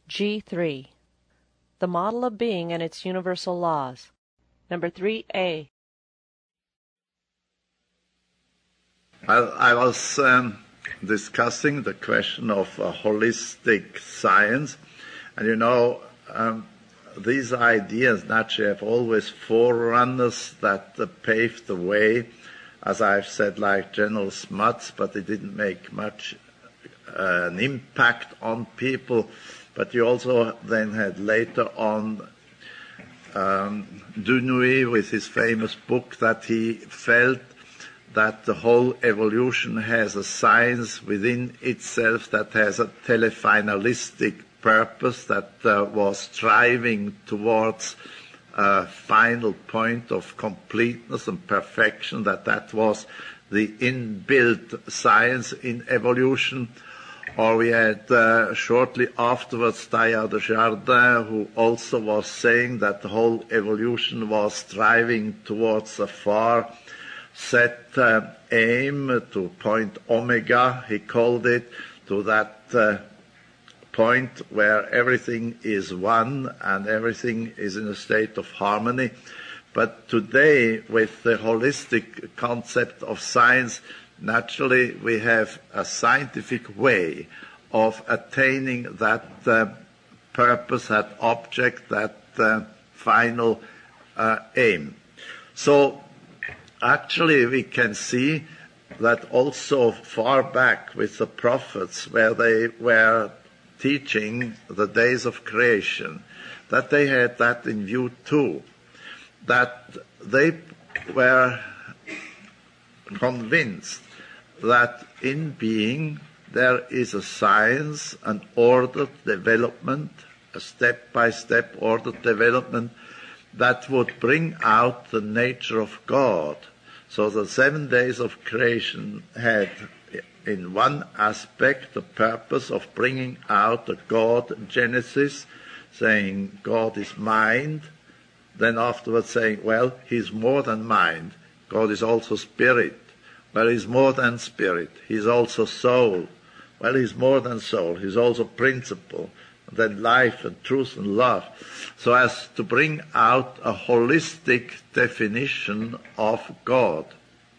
G3. The model of being and its universal laws. Number 3A. I was discussing the question of holistic science, and these ideas naturally have always forerunners that paved the way, as I've said, like General Smuts, but it didn't make much an impact on people. But you also then had later on Dunois with his famous book that he felt that the whole evolution has a science within itself that has a telefinalistic purpose, that was striving towards a final point of completeness and perfection, that was the inbuilt science in evolution. Or we had shortly afterwards Teilhard de Chardin, who also was saying that the whole evolution was striving towards a far set aim, to point omega, he called it, to that point where everything is one and everything is in a state of harmony. But today, with the holistic concept of science, naturally we have a scientific way of attaining that purpose, that object, that final aim. So actually we can see that also far back with the prophets, where they were teaching the days of creation, that they had that in view too, that they were convinced that in being there is a science, an ordered development, a step-by-step ordered development that would bring out the nature of God. So the 7 days of creation had in one aspect the purpose of bringing out the God Genesis, saying God is mind, then afterwards saying, well, he's more than mind. God is also spirit. Well, he's more than spirit. He's also soul. Well, he's more than soul. He's also principle. And then life and truth and love. So as to bring out a holistic definition of God.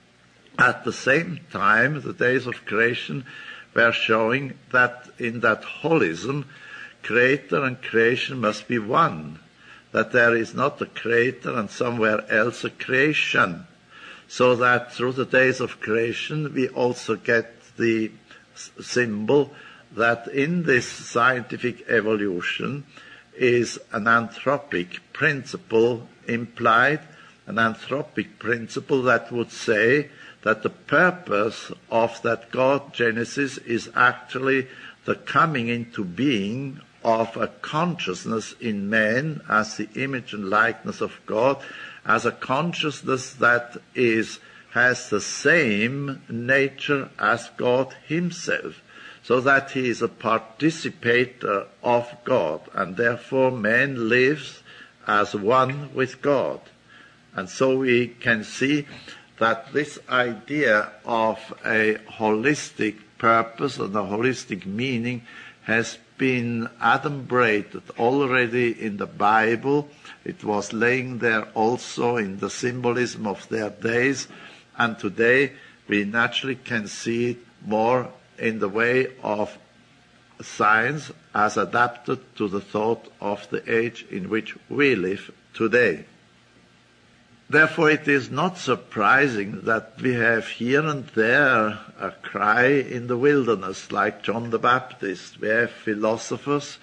At the same time, the days of creation were showing that in that holism, creator and creation must be one. That there is not a creator and somewhere else a creation. So that through the days of creation we also get the symbol that in this scientific evolution is an anthropic principle implied, an anthropic principle that would say that the purpose of that God Genesis is actually the coming into being of a consciousness in man as the image and likeness of God, as a consciousness that has the same nature as God himself, so that he is a participator of God, and therefore man lives as one with God. And so we can see that this idea of a holistic purpose and a holistic meaning has been adumbrated already in the Bible. It was laying there also in the symbolism of their days, and today we naturally can see it more in the way of science as adapted to the thought of the age in which we live today. Therefore, it is not surprising that we have here and there a cry in the wilderness, like John the Baptist. We have philosophers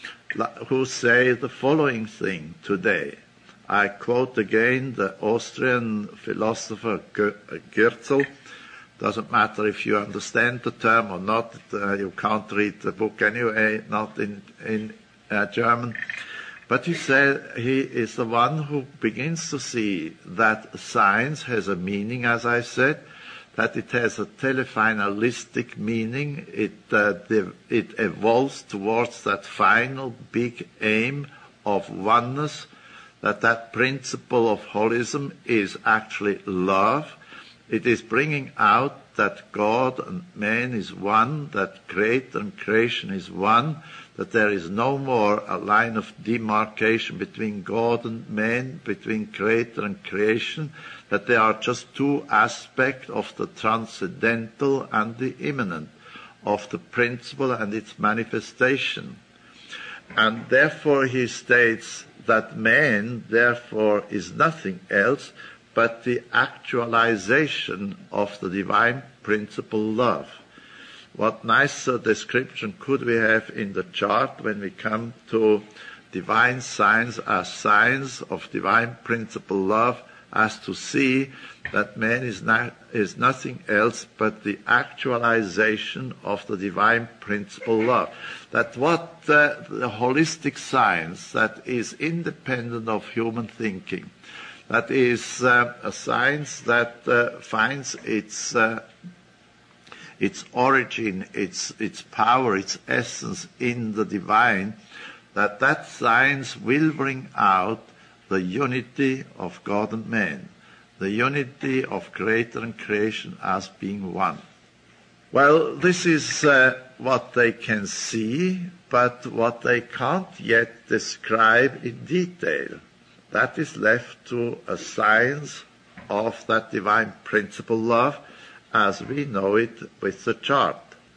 who say the following thing today. I quote again the Austrian philosopher Goetzel. Doesn't matter if you understand the term or not. You can't read the book anyway, not in German. But he said he is the one who begins to see that science has a meaning, as I said, that it has a telefinalistic meaning. It evolves towards that final big aim of oneness, that principle of holism is actually love. It is bringing out that God and man is one, that creator and creation is one, that there is no more a line of demarcation between God and man, between creator and creation, that they are just two aspects of the transcendental and the immanent, of the principle and its manifestation. And therefore he states that man, therefore, is nothing else but the actualization of the divine principle love. What nicer description could we have in the chart when we come to divine signs as signs of divine principle love, as to see that man is nothing else but the actualization of the divine principle love. That what the holistic science that is independent of human thinking, that is a science that finds its origin, its power, its essence in the divine, that science will bring out the unity of God and man, the unity of creator and creation as being one. Well, this is what they can see, but what they can't yet describe in detail. That is left to a science of that divine principle love as we know it with the chart.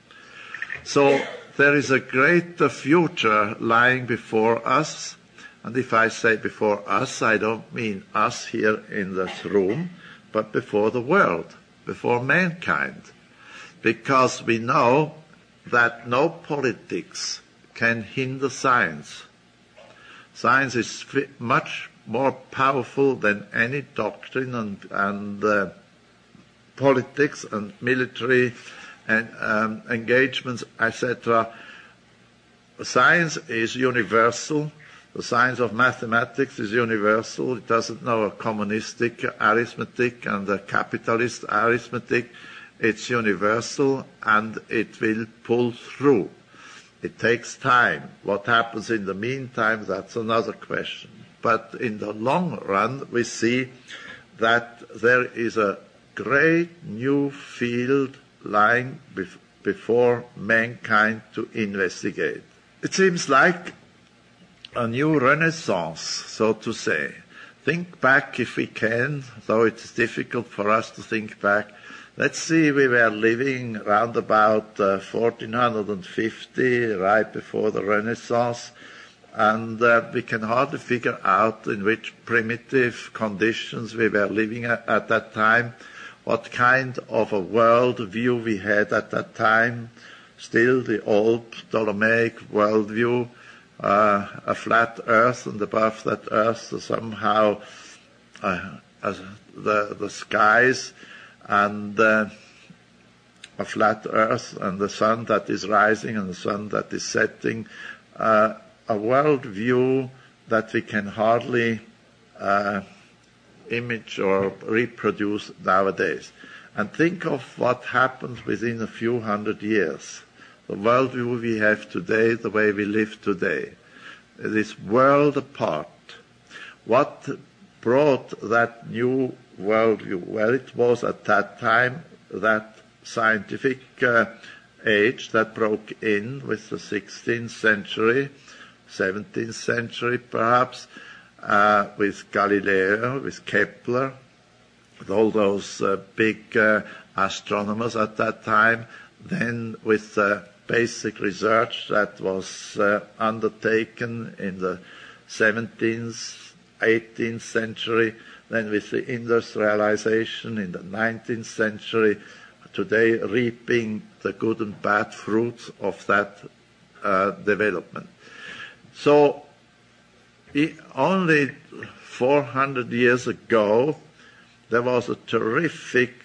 So there is a greater future lying before us. And if I say before us, I don't mean us here in this room, but before the world, before mankind. Because we know that no politics can hinder science. Science is much more powerful than any doctrine and politics and military and engagements, etc. Science is universal. The science of mathematics is universal. It doesn't know a communistic arithmetic and a capitalist arithmetic. It's universal, and it will pull through. It takes time. What happens in the meantime, that's another question. But in the long run, we see that there is a great new field lying before mankind to investigate. It seems like a new renaissance, so to say. Think back if we can, though it's difficult for us to think back. Let's see, we were living around about 1450, right before the Renaissance, and we can hardly figure out in which primitive conditions we were living at that time, what kind of a world view we had at that time. Still the old Ptolemaic worldview, a flat earth, and above that earth somehow the skies, and a flat earth, and the sun that is rising and the sun that is setting, a world view that we can hardly image or reproduce nowadays. And think of what happens within a few hundred years. The worldview we have today, the way we live today, it is world apart. What brought that new worldview? Well, it was at that time that scientific age that broke in with the 16th century, 17th century perhaps, with Galileo, with Kepler, with all those big astronomers at that time, then with basic research that was undertaken in the 17th, 18th century, then with the industrialization in the 19th century, today reaping the good and bad fruits of that development. So only 400 years ago, there was a terrific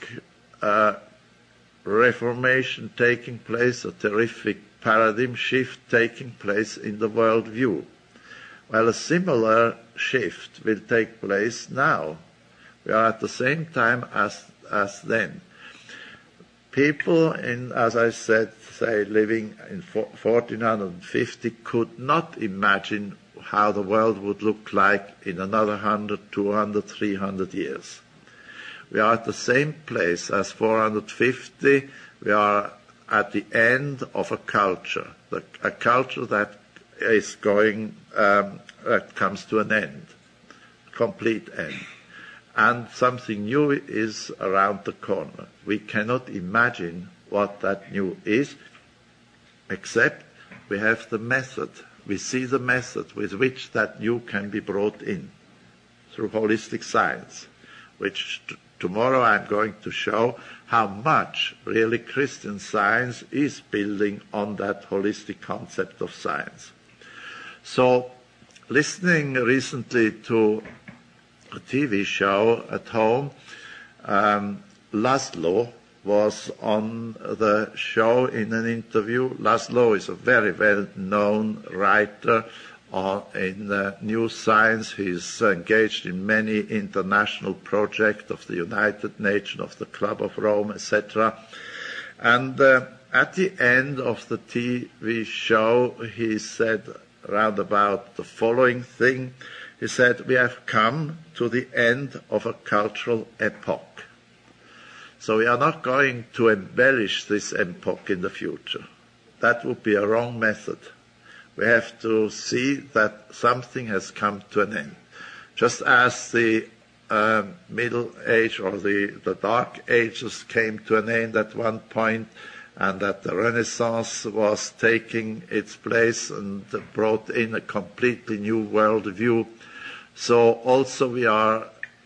reformation taking place, a terrific paradigm shift taking place in the worldview. Well, a similar shift will take place now. We are at the same time as then. People as I said, living in 1450 could not imagine how the world would look like in another 100, 200, 300 years. we are at the same place as 450. We are at the end of a culture, a culture that is going, that comes to an end, complete end. And something new is around the corner. We cannot imagine what that new is, except we have the method. We see the method with which that new can be brought in through holistic science, which tomorrow I'm going to show how much really Christian Science is building on that holistic concept of science. So, listening recently to a TV show at home, Laszlo was on the show in an interview. Laszlo is a very well-known writer in new science. He's engaged in many international projects of the United Nations, of the Club of Rome, etc. And at the end of the TV show, he said round about the following thing. He said, we have come to the end of a cultural epoch. So we are not going to embellish this epoch in the future. That would be a wrong method. We have to see that something has come to an end. Just as the Middle Age or the Dark Ages came to an end at one point, and that the Renaissance was taking its place and brought in a completely new worldview. So also we are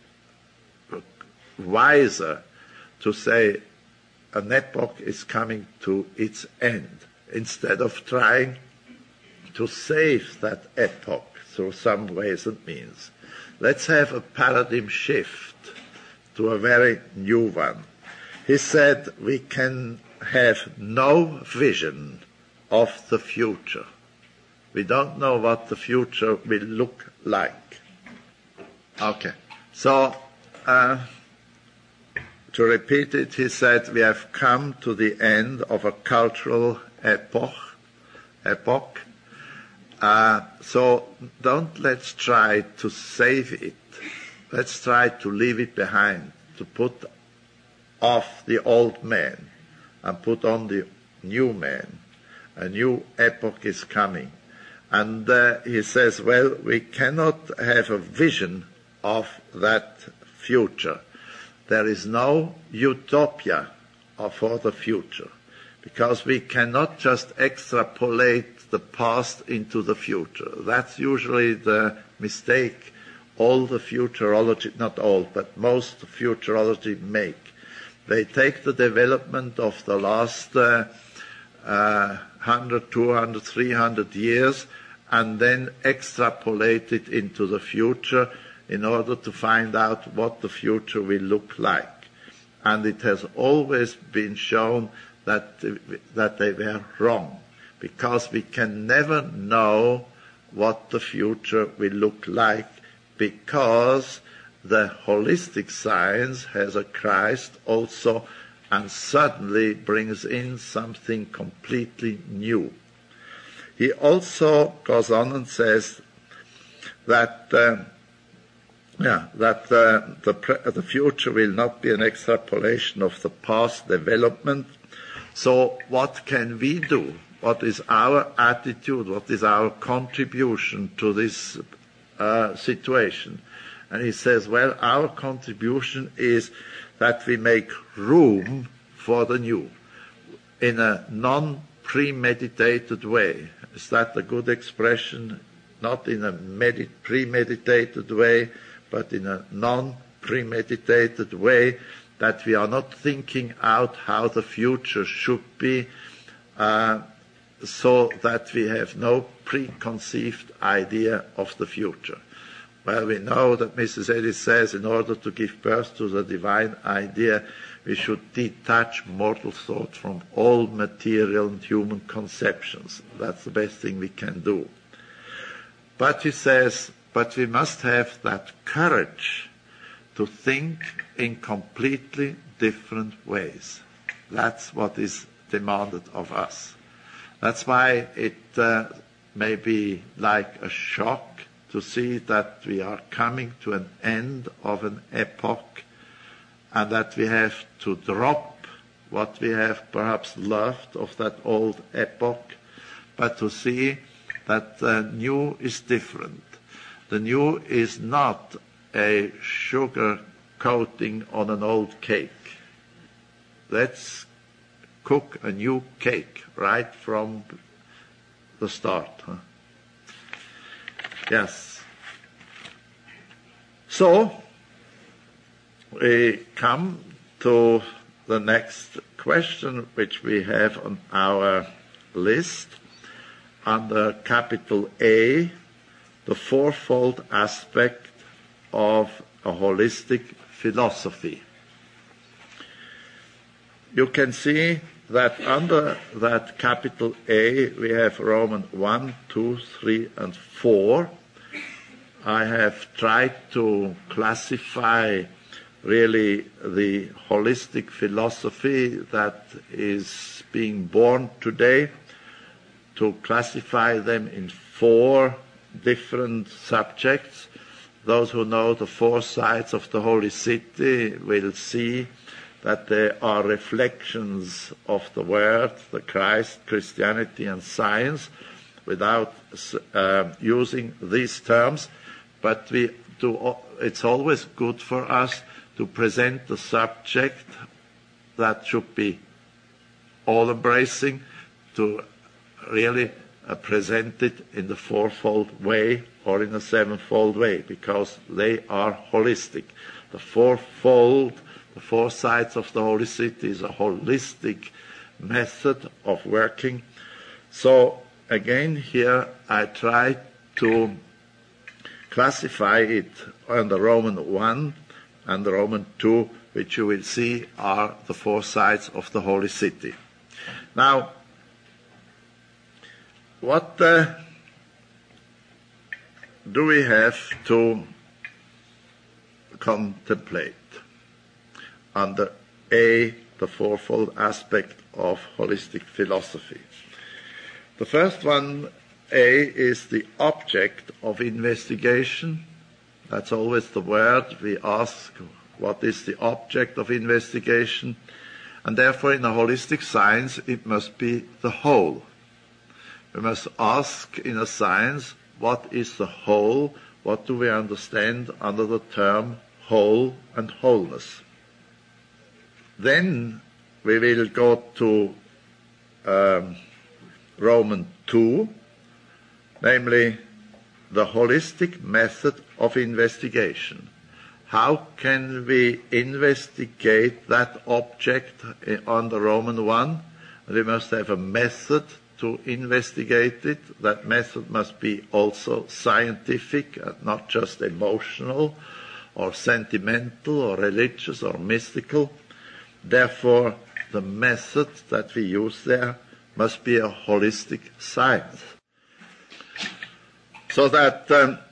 wiser to say an epoch is coming to its end, instead of trying to save that epoch through some ways and means. Let's have a paradigm shift to a very new one. He said we can have no vision of the future. We don't know what the future will look like. Okay, so to repeat it, he said we have come to the end of a cultural epoch. So let's try to save it. Let's try to leave it behind, to put off the old man and put on the new man. A new epoch is coming. And he says, well, we cannot have a vision of that future. There is no utopia for the future, because we cannot just extrapolate the past into the future. That's usually the mistake all the futurology, not all, but most futurology make. They take the development of the last 100, 200, 300 years and then extrapolate it into the future in order to find out what the future will look like. And it has always been shown that they were wrong, because we can never know what the future will look like, because the holistic science has a Christ also and suddenly brings in something completely new. He also goes on and says that the future will not be an extrapolation of the past development. So what can we do? What is our attitude? What is our contribution to this situation? And he says, well, our contribution is that we make room for the new in a non-premeditated way. Is that a good expression? Not in a premeditated way, but in a non-premeditated way, that we are not thinking out how the future should be, so that we have no preconceived idea of the future. Well, we know that Mrs. Ellis says in order to give birth to the divine idea, we should detach mortal thought from all material and human conceptions. That's the best thing we can do. But he says, but we must have that courage to think in completely different ways. That's what is demanded of us. That's why it may be like a shock to see that we are coming to an end of an epoch, and that we have to drop what we have perhaps loved of that old epoch, but to see that the new is different. The new is not a sugar coating on an old cake. Let's cook a new cake right from the start. Huh? Yes. So, we come to the next question which we have on our list under capital A, the fourfold aspect of a holistic philosophy. You can see that under that capital A we have Romans 1, 2, 3 and 4. I have tried to classify really the holistic philosophy that is being born today, to classify them in 4 different subjects. Those who know the 4 sides of the Holy City will see that there are reflections of the Word, the Christ, Christianity and science, without using these terms. But it's always good for us to present the subject that should be all-embracing, to really present it in the fourfold way or in a sevenfold way, because they are holistic. The fourfold, the 4 sides of the Holy City is a holistic method of working. So again here I try to classify it under Romans 1 and Romans 2, which you will see are the 4 sides of the Holy City. Now, what do we have to contemplate under A, the fourfold aspect of holistic philosophy? The first one, A, is the object of investigation. That's always the word. We ask, what is the object of investigation? And therefore, in a holistic science, it must be the whole. We must ask in a science, what is the whole? What do we understand under the term whole and wholeness? Then we will go to Romans 2, namely the holistic method of investigation. How can we investigate that object under Romans 1? We must have a method to investigate it. That method must be also scientific, not just emotional or sentimental or religious or mystical. Therefore, the method that we use there must be a holistic science. So that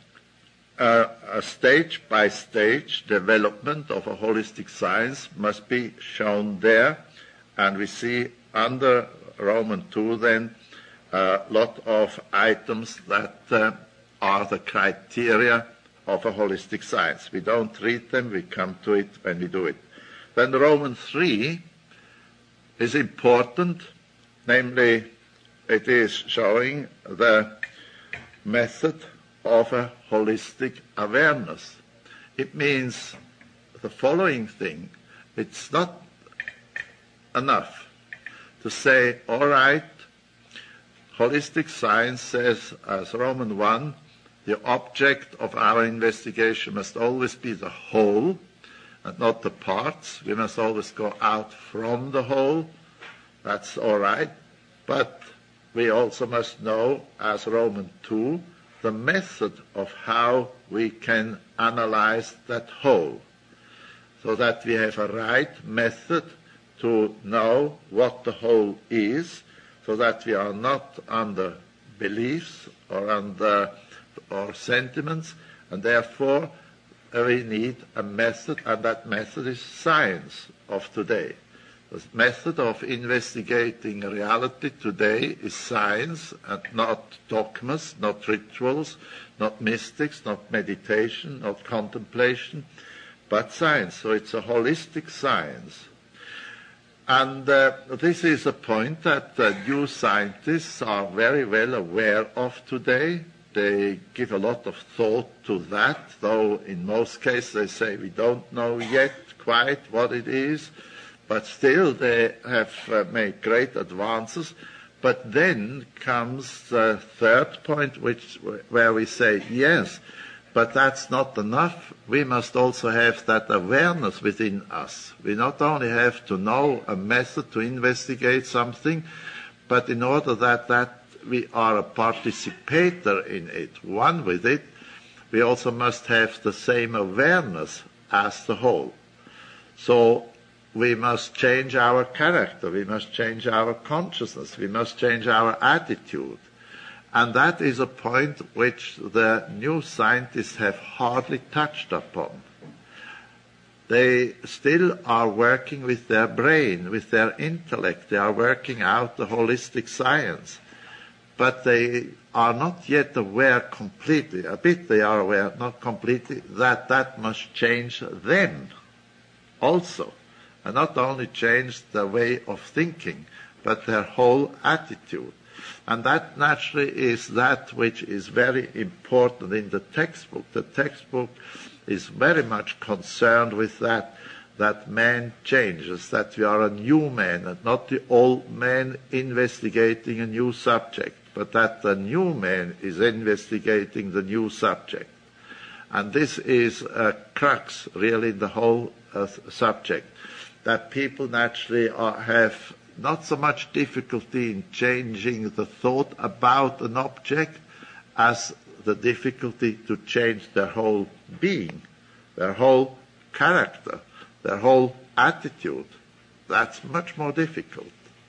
a stage-by-stage development of a holistic science must be shown there, and we see under Romans 2 then a lot of items that are the criteria of a holistic science. We don't read them, we come to it when we do it. Then Romans 3 is important, namely it is showing the method of a holistic awareness. It means the following thing: it's not enough to say, all right, holistic science says, as Romans 1, the object of our investigation must always be the whole and not the parts. We must always go out from the whole. That's all right. But we also must know, as Romans 2, the method of how we can analyze that whole, so that we have a right method to know what the whole is, so that we are not under beliefs or under or sentiments, and therefore we need a method, and that method is science of today. The method of investigating reality today is science and not dogmas, not rituals, not mystics, not meditation, not contemplation, but science. So it's a holistic science. And this is a point that new scientists are very well aware of today. They give a lot of thought to that, though in most cases they say we don't know yet quite what it is, but still they have made great advances. But then comes the third point, where we say, yes, but that's not enough. We must also have that awareness within us. We not only have to know a method to investigate something, but in order that we are a participator in it, one with it, we also must have the same awareness as the whole. So we must change our character, we must change our consciousness, we must change our attitude. And that is a point which the new scientists have hardly touched upon. They still are working with their brain, with their intellect. They are working out the holistic science. But they are not yet aware completely, a bit they are aware, not completely, that must change them also. And not only change their way of thinking, but their whole attitude. And that naturally is that which is very important in the textbook. The textbook is very much concerned with that man changes, that we are a new man, and not the old man investigating a new subject, but that the new man is investigating the new subject. And this is a crux, really, in the whole subject, that people naturally have not so much difficulty in changing the thought about an object as the difficulty to change their whole being, their whole character, their whole attitude. That's much more difficult.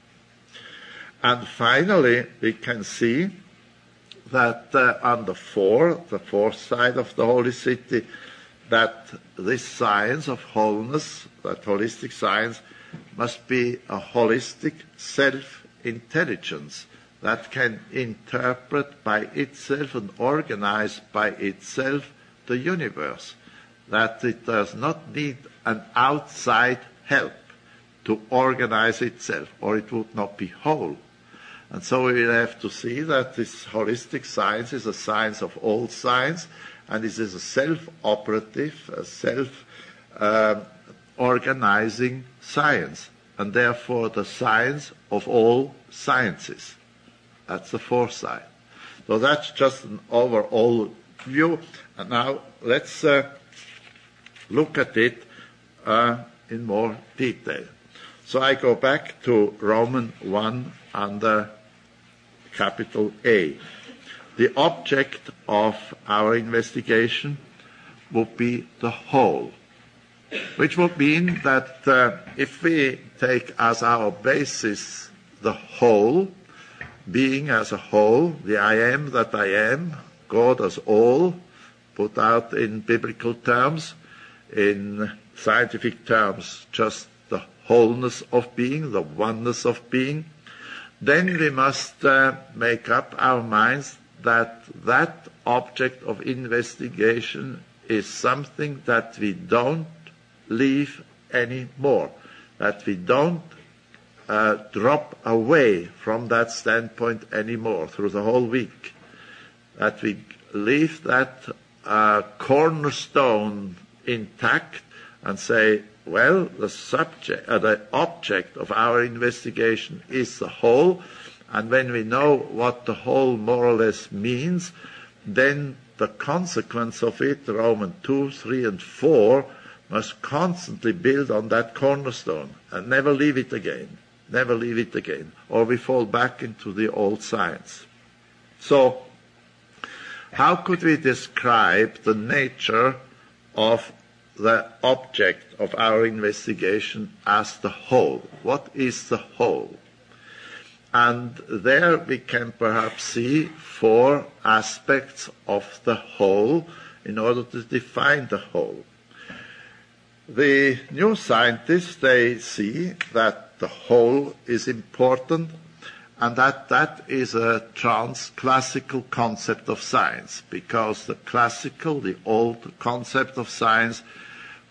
And finally, we can see that on the fourth side of the Holy City, that this science of wholeness, that holistic science, must be a holistic self-intelligence that can interpret by itself and organize by itself the universe, that it does not need an outside help to organize itself, or it would not be whole. And so we will have to see that this holistic science is a science of all science, and this is a self-operative, a self-organizing science, and therefore the science of all sciences. That's the fourth side. So that's just an overall view. And now let's look at it in more detail. So I go back to Romans 1 under capital A. The object of our investigation would be the whole, which would mean that if we take as our basis the whole, being as a whole, the I am that I am, God as all, put out in biblical terms, in scientific terms, just the wholeness of being, the oneness of being, then we must make up our minds that that object of investigation is something that we don't leave anymore, that we don't drop away from that standpoint anymore through the whole week, that we leave that cornerstone intact and say, well, the object of our investigation is the whole, and when we know what the whole more or less means, then the consequence of it, Romans 2, 3, and 4, must constantly build on that cornerstone and never leave it again, or we fall back into the old science. So, how could we describe the nature of the object of our investigation as the whole? What is the whole? And there we can perhaps see 4 aspects of the whole in order to define the whole. The new scientists, they see that the whole is important and that is a trans-classical concept of science, because the classical, the old concept of science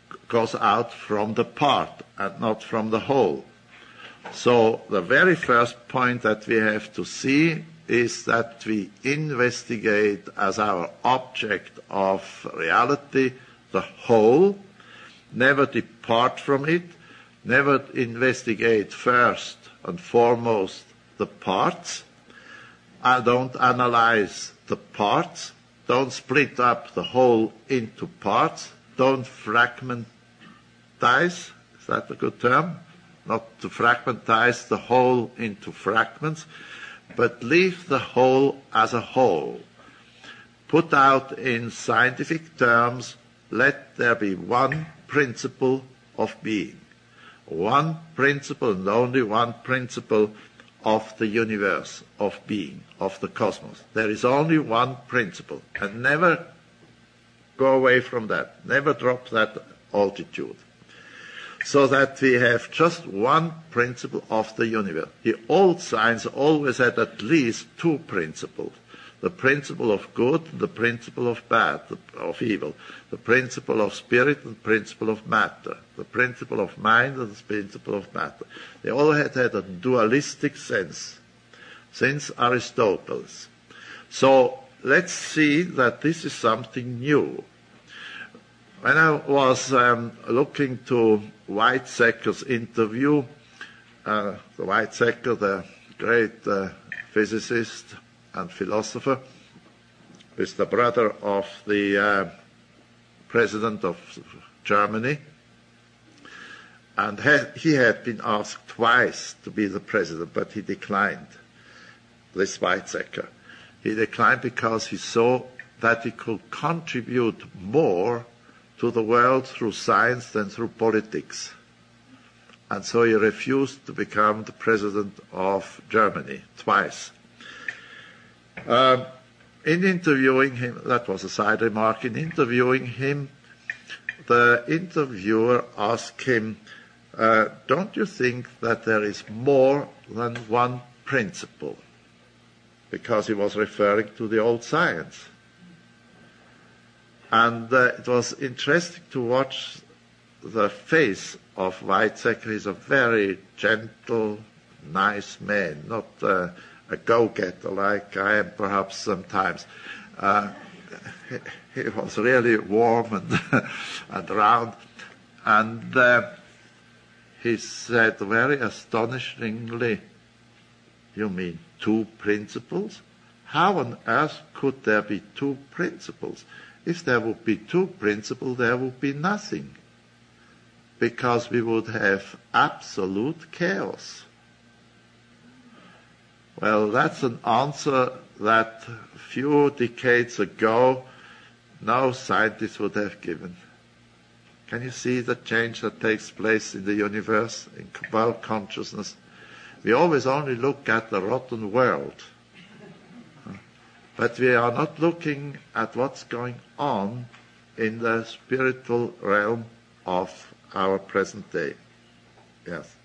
goes out from the part and not from the whole. So the very first point that we have to see is that we investigate as our object of reality the whole, never depart from it, never investigate first and foremost the parts. I don't analyze the parts, don't split up the whole into parts, don't fragmentize, is that a good term? Not to fragmentize the whole into fragments, but leave the whole as a whole. Put out in scientific terms, let there be one principle of being, one principle and only one principle of the universe, of being, of the cosmos. There is only one principle, and never go away from that, never drop that altitude. So that we have just one principle of the universe. The old science always had at least two principles. The principle of good, the principle of bad, of evil. The principle of spirit and the principle of matter. The principle of mind and the principle of matter. They all had a dualistic sense since Aristotle. So let's see that this is something new. When I was looking to Weizsäcker's interview, the Weizsäcker, the great physicist and philosopher, is the brother of the president of Germany, and he had been asked twice to be the president, but he declined, this Weizsäcker. He declined because he saw that he could contribute more to the world through science than through politics. And so he refused to become the president of Germany twice. In interviewing him, that was a side remark, in interviewing him, the interviewer asked him, don't you think that there is more than one principle? Because he was referring to the old science. And it was interesting to watch the face of Weizsäcker. He's a very gentle, nice man, not a go-getter like I am perhaps sometimes. He was really warm and round. And he said very astonishingly, you mean two principles? How on earth could there be two principles? If there would be two principles, there would be nothing, because we would have absolute chaos. Well, that's an answer that a few decades ago no scientist would have given. Can you see the change that takes place in the universe, in world consciousness? We always only look at the rotten world. But we are not looking at what's going on in the spiritual realm of our present day. Yes.